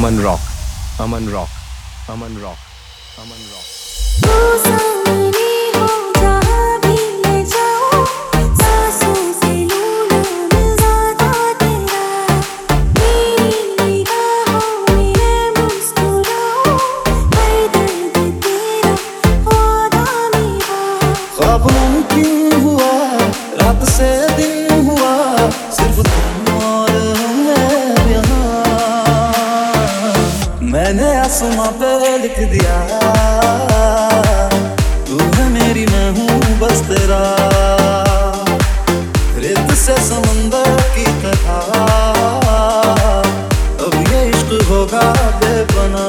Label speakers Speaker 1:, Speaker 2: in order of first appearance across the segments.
Speaker 1: अमन rock, Aman rock, Aman rock, Aman rock.
Speaker 2: रात से दिन हुआ, सिर्फ तुम और मैं यहाँ। मैंने आसमां पे लिख दिया, तू है मेरी मैं हूँ बस तेरा। रेत से समंदर की तरह अब ये इश्क होगा बेपना।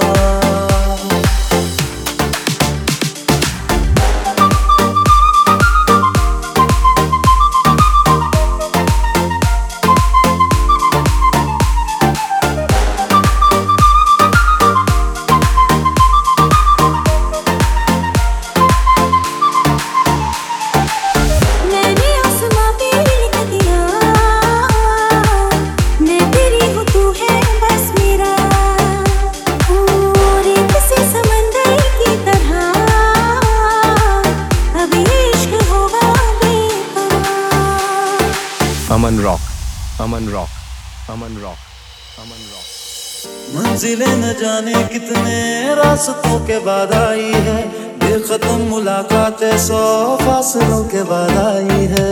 Speaker 1: Aman rock, Aman rock, Aman rock, Aman rock.
Speaker 2: मंजिलें न जाने कितने रास्तों के बाद आई है, बेखत्म मुलाकातें 100 फासलों के बाद आई है।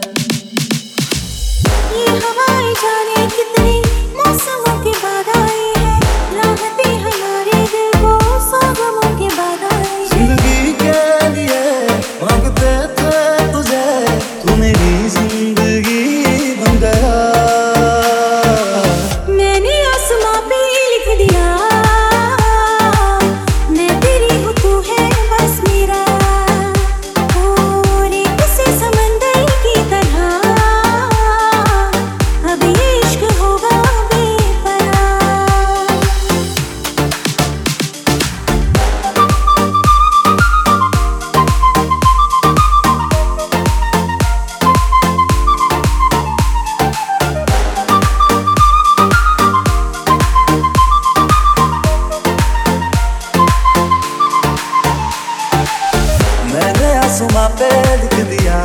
Speaker 3: ये हवाएं जाने कितनी मौसमों के बाद आई है, राहतें हमारे दिल को 100 गमों के बाद आई है।
Speaker 2: जिंदगी के लिए मांगते थे तुझे, तू मेरी जिंदगी बन गया।
Speaker 3: मैंने आसमां पे लिख दिया, मैं तेरी हूँ तू है बस मेरा। और एक से समंदर की तरह अब ये इश्क होगा बेपनाह।
Speaker 2: मैंने आसमां पे लिख दिया,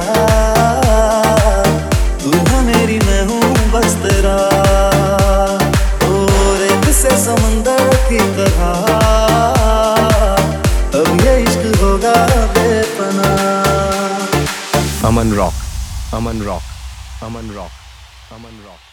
Speaker 2: तू है मेरी मैं हूँ बस तेरा। और एक से समंदर की तरह अब ये इश्क होगा बेपनाह।
Speaker 1: Aman rock, Aman rock, Aman rock, Aman rock.